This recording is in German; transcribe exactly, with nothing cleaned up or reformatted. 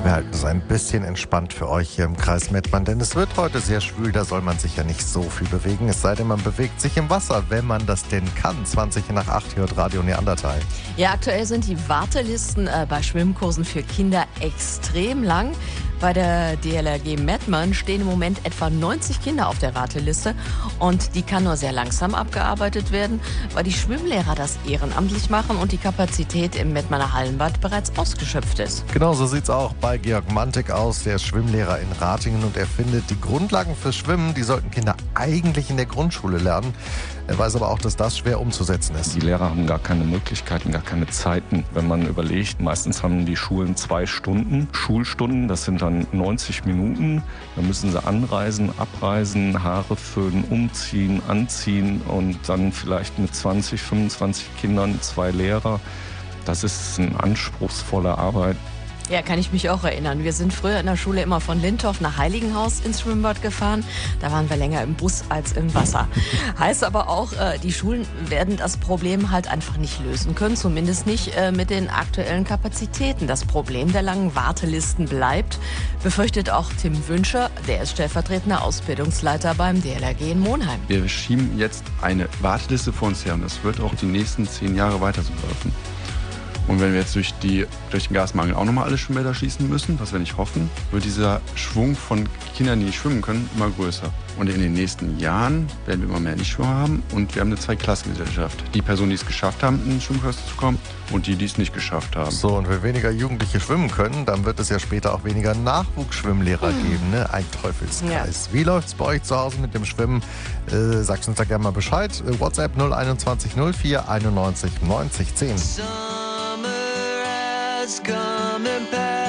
Wir halten es ein bisschen entspannt für euch hier im Kreis Mettmann, denn es wird heute sehr schwül, da soll man sich ja nicht so viel bewegen. Es sei denn, man bewegt sich im Wasser, wenn man das denn kann. zwanzig nach acht hört Radio Neandertal. Ja, aktuell sind die Wartelisten äh, bei Schwimmkursen für Kinder extrem lang. Bei der D L R G Mettmann stehen im Moment etwa neunzig Kinder auf der Warteliste und die kann nur sehr langsam abgearbeitet werden, weil die Schwimmlehrer das ehrenamtlich machen und die Kapazität im Mettmanner Hallenbad bereits ausgeschöpft ist. Genau so sieht es auch bei Georg Mantek aus, der ist Schwimmlehrer in Ratingen und er findet, die Grundlagen fürs Schwimmen, die sollten Kinder eigentlich in der Grundschule lernen. Er weiß aber auch, dass das schwer umzusetzen ist. Die Lehrer haben gar keine Möglichkeiten, gar keine Zeiten. Wenn man überlegt, meistens haben die Schulen zwei Stunden, Schulstunden, das sind dann neunzig Minuten. Dann müssen sie anreisen, abreisen, Haare föhnen, umziehen, anziehen und dann vielleicht mit zwanzig, fünfundzwanzig Kindern zwei Lehrer. Das ist eine anspruchsvolle Arbeit. Ja, kann ich mich auch erinnern. Wir sind früher in der Schule immer von Lindhof nach Heiligenhaus ins Schwimmbad gefahren. Da waren wir länger im Bus als im Wasser. Heißt aber auch, äh, die Schulen werden das Problem halt einfach nicht lösen können. Zumindest nicht äh, mit den aktuellen Kapazitäten. Das Problem der langen Wartelisten bleibt, befürchtet auch Tim Wünscher. Der ist stellvertretender Ausbildungsleiter beim D L R G in Monheim. Wir schieben jetzt eine Warteliste vor uns her und das wird auch die nächsten zehn Jahre weiter so laufen. Und wenn wir jetzt durch, die, durch den Gasmangel auch nochmal alle Schwimmbäder schließen müssen, was wir nicht hoffen, wird dieser Schwung von Kindern, die nicht schwimmen können, immer größer. Und in den nächsten Jahren werden wir immer mehr Nichtschwimmer haben und wir haben eine Zweiklassengesellschaft. Die Personen, die es geschafft haben, in den Schwimmkurs zu kommen und die, die es nicht geschafft haben. So, und wenn weniger Jugendliche schwimmen können, dann wird es ja später auch weniger Nachwuchsschwimmlehrer hm. geben. Ne? Ein Teufelskreis. Ja. Wie läuft's bei euch zu Hause mit dem Schwimmen? Äh, sagst uns da gerne mal Bescheid. WhatsApp null einundzwanzig null vier einundneunzig neunzig zehn. Coming back.